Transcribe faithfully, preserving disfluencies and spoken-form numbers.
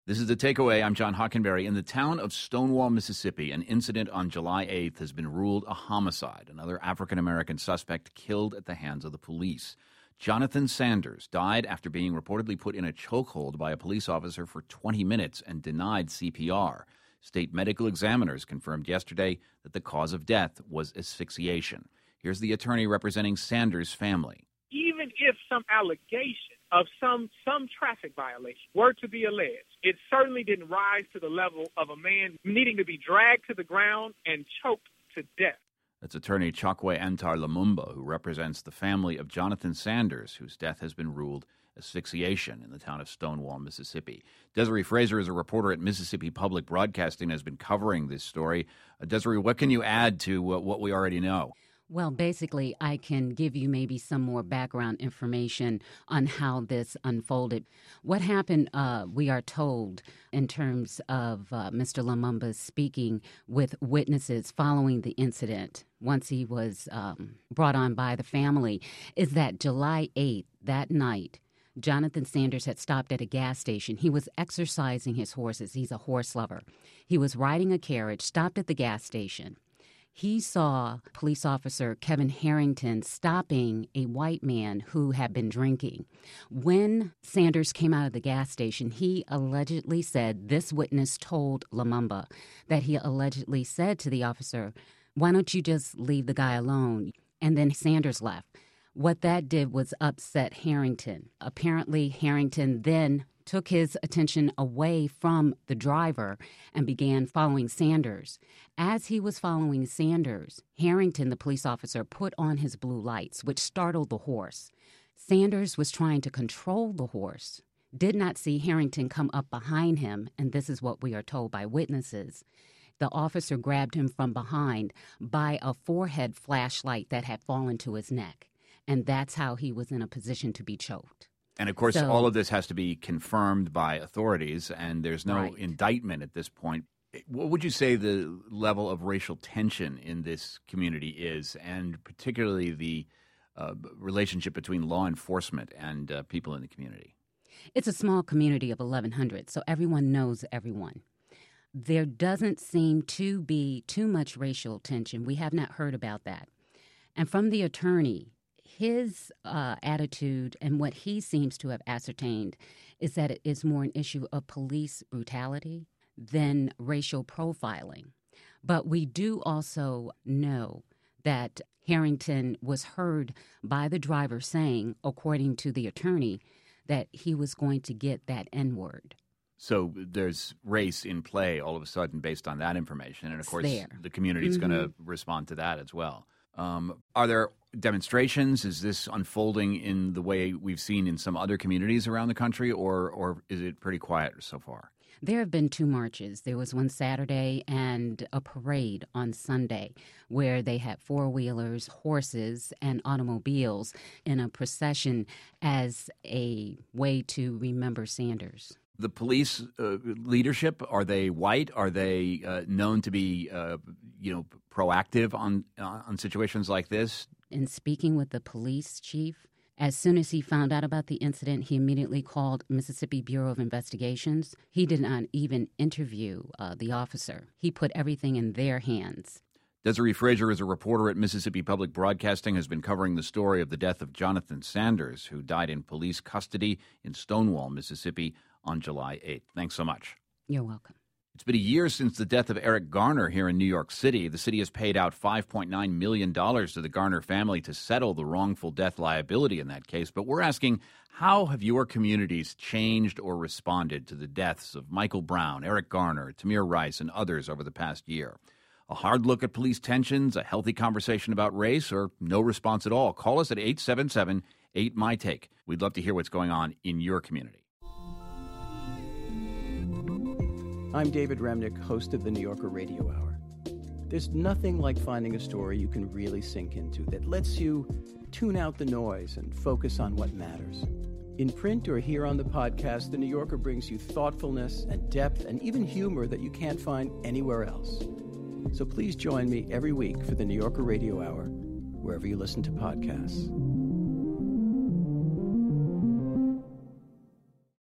This is The Takeaway. I'm John Hockenberry. In the town of Stonewall, Mississippi, an incident on July eighth has been ruled a homicide. Another African-American suspect killed at the hands of the police. Jonathan Sanders died after being reportedly put in a chokehold by a police officer for twenty minutes and denied C P R. State medical examiners confirmed yesterday that the cause of death was asphyxiation. Here's the attorney representing Sanders' family. Even if some allegation of some some traffic violation were to be alleged, it certainly didn't rise to the level of a man needing to be dragged to the ground and choked to death. That's attorney Chokwe Antar Lumumba, who represents the family of Jonathan Sanders, whose death has been ruled asphyxiation in the town of Stonewall, Mississippi. Desiree Fraser is a reporter at Mississippi Public Broadcasting and has been covering this story. Uh, Desiree, what can you add to uh, what we already know? Well, basically, I can give you maybe some more background information on how this unfolded. What happened, uh, we are told, in terms of uh, Mister Lumumba speaking with witnesses following the incident, once he was um, brought on by the family, is that July eighth, that night, Jonathan Sanders had stopped at a gas station. He was exercising his horses. He's a horse lover. He was riding a carriage, stopped at the gas station. He saw police officer Kevin Harrington stopping a white man who had been drinking. When Sanders came out of the gas station, he allegedly said, this witness told Lumumba that he allegedly said to the officer, why don't you just leave the guy alone? And then Sanders left. What that did was upset Harrington. Apparently, Harrington then took his attention away from the driver and began following Sanders. As he was following Sanders, Harrington, the police officer, put on his blue lights, which startled the horse. Sanders was trying to control the horse, did not see Harrington come up behind him, and this is what we are told by witnesses. The officer grabbed him from behind by a forehead flashlight that had fallen to his neck, and that's how he was in a position to be choked. And, of course, So, all of this has to be confirmed by authorities, and there's no right. indictment at this point. What would you say the level of racial tension in this community is, and particularly the uh, relationship between law enforcement and uh, people in the community? It's a small community of eleven hundred, so everyone knows everyone. There doesn't seem to be too much racial tension. We have not heard about that. And from the attorney, his uh, attitude and what he seems to have ascertained is that it is more an issue of police brutality than racial profiling. But we do also know that Harrington was heard by the driver saying, according to the attorney, that he was going to get that N-word. So there's race in play all of a sudden based on that information. And, of course, there. the community is Mm-hmm. going to respond to that as well. Um, are there demonstrations? Is this unfolding in the way we've seen in some other communities around the country, or or is it pretty quiet so far? There have been two marches. There was one Saturday and a parade on Sunday where they had four-wheelers, horses, and automobiles in a procession as a way to remember Sanders. The police uh, leadership, are they white? Are they uh, known to be, uh, you know, proactive on uh, on situations like this? In speaking with the police chief, as soon as he found out about the incident, he immediately called Mississippi Bureau of Investigations. He did not even interview uh, the officer. He put everything in their hands. Desiree Fraser is a reporter at Mississippi Public Broadcasting, has been covering the story of the death of Jonathan Sanders, who died in police custody in Stonewall, Mississippi, on July eighth. Thanks so much. You're welcome. It's been a year since the death of Eric Garner here in New York City. The city has paid out five point nine million dollars to the Garner family to settle the wrongful death liability in that case. But we're asking, how have your communities changed or responded to the deaths of Michael Brown, Eric Garner, Tamir Rice, and others over the past year? A hard look at police tensions, a healthy conversation about race, or no response at all? Call us at eight seven seven, eight, M Y, TAKE. We'd love to hear what's going on in your community. I'm David Remnick, host of the New Yorker Radio Hour. There's nothing like finding a story you can really sink into that lets you tune out the noise and focus on what matters. In print or here on the podcast, the New Yorker brings you thoughtfulness and depth and even humor that you can't find anywhere else. So please join me every week for the New Yorker Radio Hour, wherever you listen to podcasts.